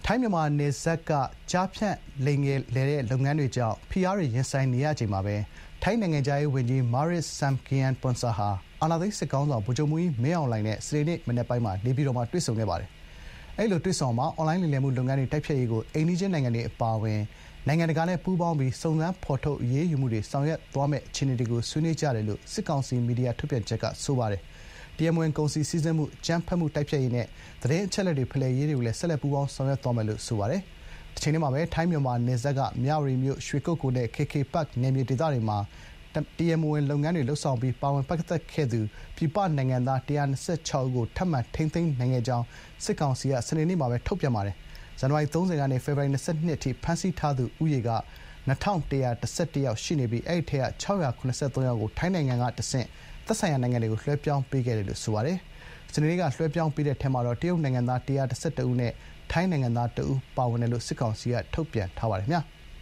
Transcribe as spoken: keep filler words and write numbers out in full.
ထိုင်းမြန်မာနယ်စပ်ကကြားဖြတ်လိမ်ငယ်လေတဲ့လုပ်ငန်းတွေကြောင့်ဖိအားတွေရင်ဆိုင်နေရချိန်မှာပဲထိုင်းနိုင်ငံသားရေးဝန်ကြီး Maris Sangiampongsa ဟာအာဏာသိမ်းစစ်ကောင်ဆောင်ဗိုလ်ချုပ်မှူးကြီးမင်းအောင်လှိုင်နဲ့စနေနေ့မနက်ပိုင်းမှာနေပြည်တော်မှာတွေ့ဆုံခဲ့ပါတယ်။အဲဒီလိုတွေ့ဆုံမှာအွန်လိုင်းလိမ်လည်မှုလုပ်ငန်းတွေတိုက်ဖျက်ရေးကိုအိမ်နီးချင်းနိုင်ငံတွေအပါအဝင်နိုင်ငံတကာနဲ့ပူးပေါင်းပြီးစုံစမ်းဖော်ထုတ်အရေးယူမှုတွေဆောင်ရွက်သွားမယ့်အခြေအနေတွေကိုဆွေးနွေးကြတယ်လို့စစ်ကောင်စီမီဒီယာထုတ်ပြန်ချက်ကဆိုပါတယ်။တရားမဝင်ကုန်စည်စည်းစိမ်မှုအကြမ်းဖက်မှုတိုက်ဖျက်ရေးနဲ့သတင်းအချက်အလက်တွေဖလှယ်ရေးတွေကိုလည်းဆက်လက်ပူးပေါင်းဆောင်ရွက်သွားမယ်လို့ဆိုပါတယ်။တချိန်တည်းမှာပဲထိုင်းမြန်မာနယ်စပ်ကမြဝတီမြို့ရွှေကုက္ကိုနဲ့ ကေ ကေ Park နယ်မြေဒေသတွေမှာတရားမဝင်လုပ်ငန်းတွေလှုပ်ဆောင်ပြီးပါဝင်ပတ်သက်ခဲ့သူပြည်ပနိုင်ငံသား၁၂၆ဦးကိုထပ်မံထိန်းသိမ်းနိုင်ခဲ့ကြောင်းစစ်ကောင်စီကစနေနေ့မှာပဲထုတ်ပြန်ပါတယ်။ဇန်နဝါရီ၃၀ကနေဖေဖော်ဝါရီ၂၂အထိဖမ်းဆီးထားသူဦးရေက၂၁၁၁ယောက်ရှိနေပြီးအဲ့ဒီထဲက၆၇၃ယောက်ကိုထိုင်းနိုင်ငံကတဆင့်သက်ဆိုင်ရာနိုင်ငံတွေကိုလွှဲပြောင်းပေးခဲ့တယ်လို့ဆိုပါတယ်။စနေနေ့ကလွှဲပြောင်းပေးတဲ့ထဲမှာတော့တရုတ်နိုင်ငံသား၁၁၁ဦးနဲ့ထိုင်းနိုင်ငံသားတဦးပါဝင်တယ်လို့စစ်ကောင်စီကထုတ်ပြန်ထားပါတယ်ခင်ဗျာ။